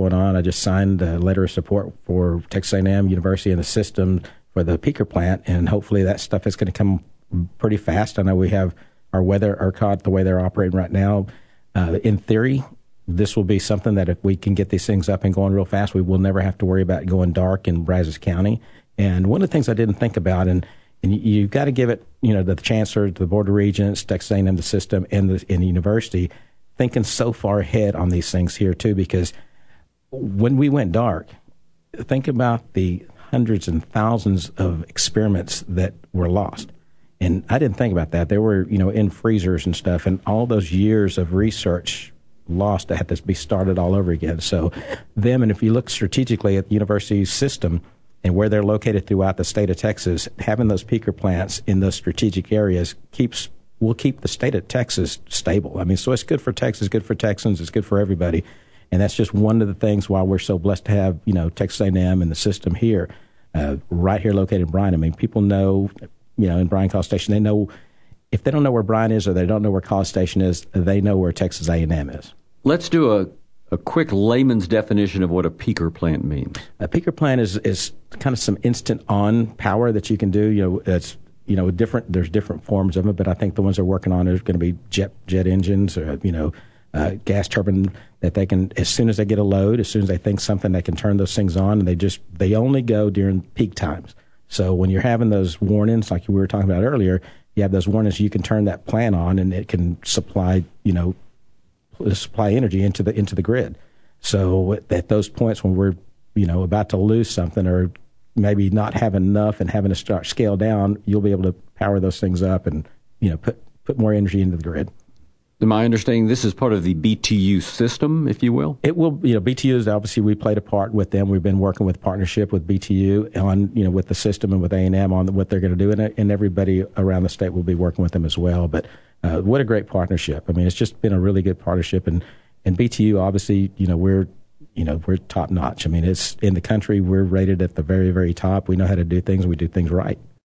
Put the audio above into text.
going on. I just signed a letter of support for Texas A&M University and the system for the peaker plant, and hopefully that stuff is going to come pretty fast. I know we have our weather, ERCOT, the way they're operating right now. In theory, this will be something that if we can get these things up and going real fast, we will never have to worry about going dark in Brazos County. And one of the things I didn't think about, and you've got to give it, the Chancellor, the Board of Regents, Texas A&M, the system, and the university, thinking so far ahead on these things here, too, because when we went dark, think about the hundreds and thousands of experiments that were lost. And I didn't think about that. They were, in freezers and stuff, and all those years of research lost that had to be started all over again. So and if you look strategically at the university system and where they're located throughout the state of Texas, having those peaker plants in those strategic areas will keep the state of Texas stable. I mean, so it's good for Texas, good for Texans, it's good for everybody. And that's just one of the things why we're so blessed to have, Texas A&M and the system here, right here located in Bryan. I mean, people know, in Bryan College Station, they know, if they don't know where Bryan is or they don't know where College Station is, they know where Texas A&M is. Let's do a quick layman's definition of what a peaker plant means. A peaker plant is kind of some instant on power that you can do. It's there's different forms of it, but I think the ones they're working on are going to be jet engines or gas turbine that they can, as soon as they get a load, as soon as they think something, they can turn those things on, and they only go during peak times. So when you're having those warnings, like we were talking about earlier, you have those warnings, you can turn that plant on, and it can supply energy into the grid. So at those points when we're about to lose something or maybe not have enough and having to start scale down, you'll be able to power those things up and put more energy into the grid. Am I understanding this is part of the BTU system, if you will? It will. BTUs, obviously, we played a part with them. We've been working with partnership with BTU on, with the system and with A&M on what they're going to do, and everybody around the state will be working with them as well. But what a great partnership! I mean, it's just been a really good partnership, and BTU, obviously, we're top notch. I mean, it's in the country. We're rated at the very, very top. We know how to do things. We do things right.